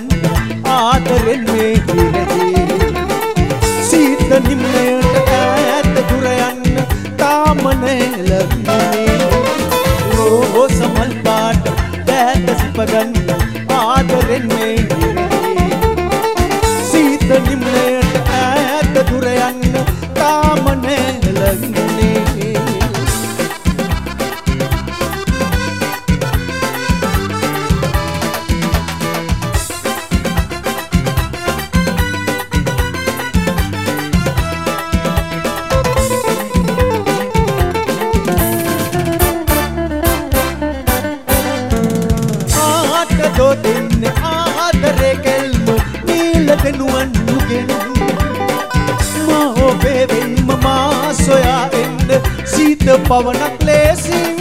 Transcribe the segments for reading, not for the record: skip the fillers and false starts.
ආදරෙන් මේ හිරේ සීත නිම්නයට ඈත දුර යන්න තාම නැලුනේ රෝස මල් පාට දැත සිපගන්න ආදරෙන් මේ හිරේ සීත නිම්නයට ඈත දුර යන්න තාම නැලුනේ ආදරේ කෙල්ම නීල දෙනුවන් නුගෙන මා ඔබේ වෙන්ම මා සොයා එන්න සීත පවනක් ලේසින්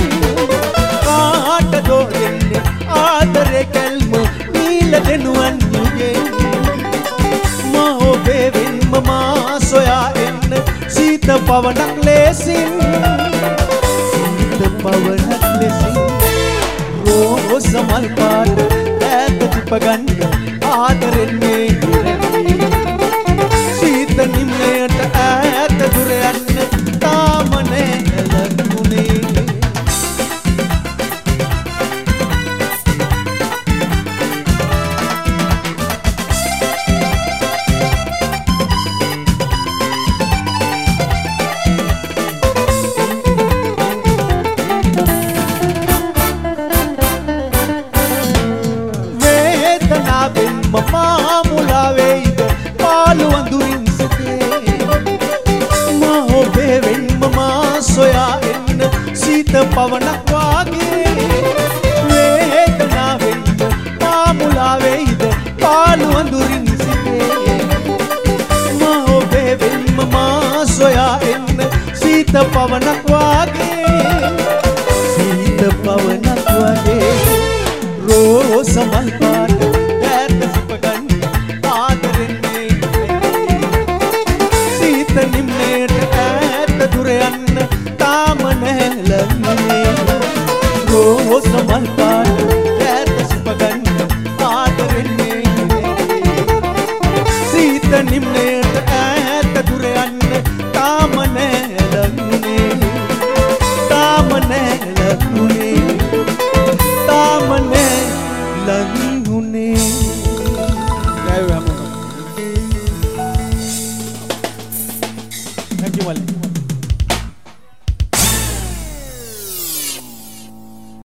කාටදෝ දෙන්නේ ආදරේ කෙල්ම නීල දෙනුවන් නුගෙන මා ඔබේ වෙන්ම මා සොයා එන්න සීත පවනක් ලේසින් සීත පවනක් ලේසින් රෝස මල් පාට පගන්න ආදරෙන් මේ හිරේ සීත නිම්නයට ඈත දුර යන්න තාම නැලුනේ මා මුලාවෙයිද පාළු අඳුරින් සිටේ මා ඔබේ වෙන්ම මා සොයා එන්න සීත පවනක් වාගේ වේදනාවෙන් මා මුලාවෙයිද පාළු අඳුරින් සිටේ මා ඔබේ වෙන්ම මා සොයා එන්න සීත පවනක් වාගේ සීත පවනක් වාගේ රෝස මල් පාට නිම්නයට ඈත දුර යන්න තාම නැලුනේ රෝස මල් පාට ඈත සුපගන්න ආදරෙන් මේ සීත නිම්නයට ඈත දුර යන්න තාම නැලුනේ තාම නැලුනේ තාම නැලුනේ Thank you, Wally.